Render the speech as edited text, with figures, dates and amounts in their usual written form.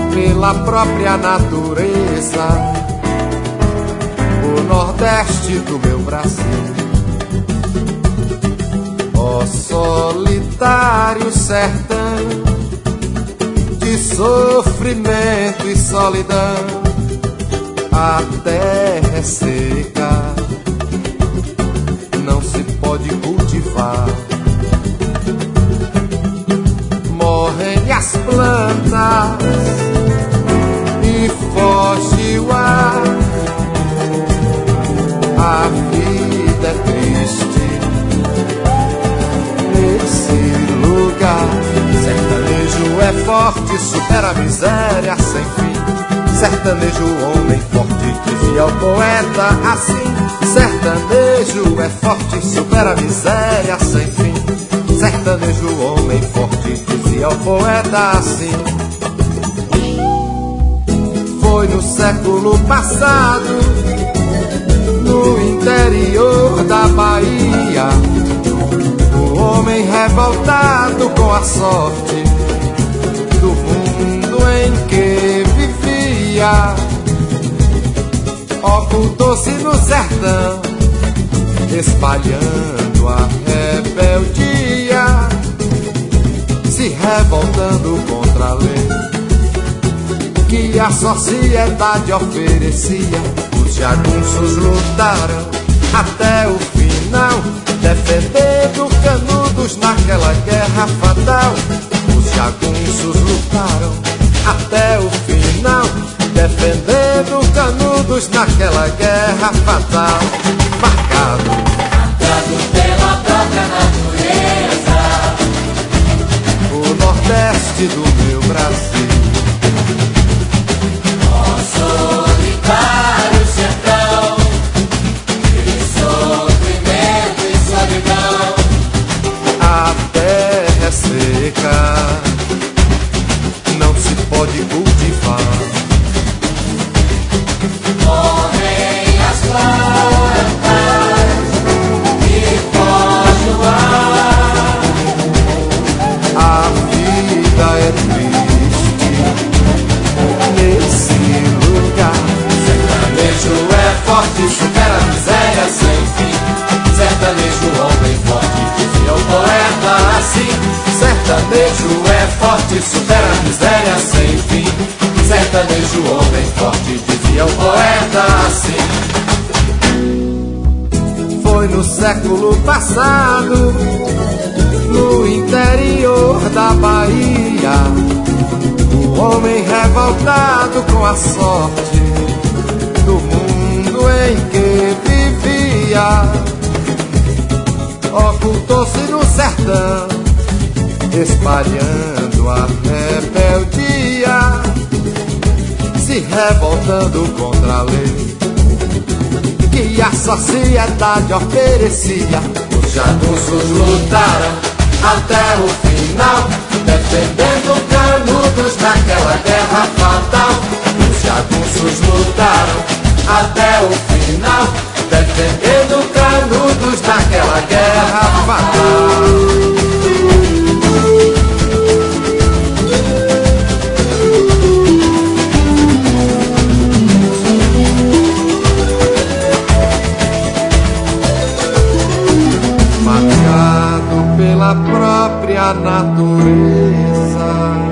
pela própria natureza, o Nordeste do meu Brasil. Ó solitário sertão de sofrimento e solidão, a terra é seca, não se pode cultivar. Morrem as plantas e foge o ar. A vida é triste nesse lugar. Sertanejo é forte, supera a miséria sem fim. Sertanejo, homem forte, dizia o poeta assim. Sertanejo é forte, supera a miséria sem fim. Sertanejo, homem forte, dizia o poeta assim. Foi no século passado, no interior da Bahia, o homem revoltado com a sorte do mundo em que vivia, ocultou-se no sertão, espalhando a rebeldia, se revoltando contra a lei que a sociedade oferecia. Os jagunços lutaram até o final, defendendo Canudos naquela guerra fatal. Os jagunços lutaram até o final, defendendo Canudos naquela guerra fatal. Marcado pela própria natureza, o Nordeste do meu Brasil. ó solitário sertão de sofrimento e solidão, A terra é seca, não se pode cultivar. morrem as plantas e foge o ar. A vida é triste nesse lugar. Sertanejo é forte, supera a miséria sem fim. Sertanejo, homem forte, dizia o poeta assim. Sertanejo é forte, supera a miséria sem fim. Sertanejo, homem forte, dizia o poeta assim. Foi no século passado, no interior da Bahia, o homem revoltado com a sorte do mundo em que vivia, ocultou-se no sertão, espalhando a rebeldia, se revoltando contra a lei que a sociedade oferecia. Os jagunços lutaram até o final, defendendo Canudos naquela guerra fatal. Os jagunços lutaram até o final, defendendo Canudos naquela guerra fatal. Marcado pela própria natureza.